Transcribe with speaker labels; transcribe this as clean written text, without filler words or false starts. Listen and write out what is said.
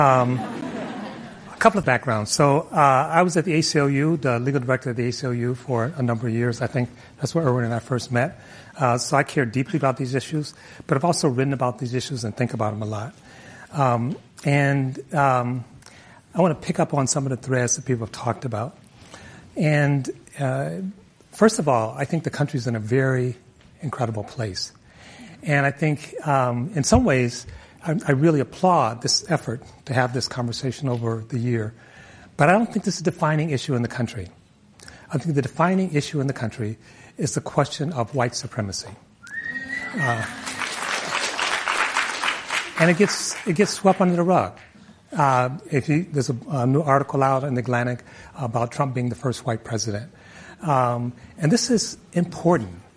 Speaker 1: A couple of backgrounds. So I was at the ACLU, the legal director of the ACLU for a number of years. I think that's where Erwin and I first met. So I care deeply about these issues, but I've also written about these issues and think about them a lot. I want to pick up on some of the threads that people have talked about. And first of all, I think the country's in a very incredible place. And I think in some ways, I really applaud this effort to have this conversation over the year. But I don't think this is a defining issue in the country. I think the defining issue in the country is the question of white supremacy. And it gets swept under the rug. There's a new article out in the Atlantic about Trump being the first white president. And this is important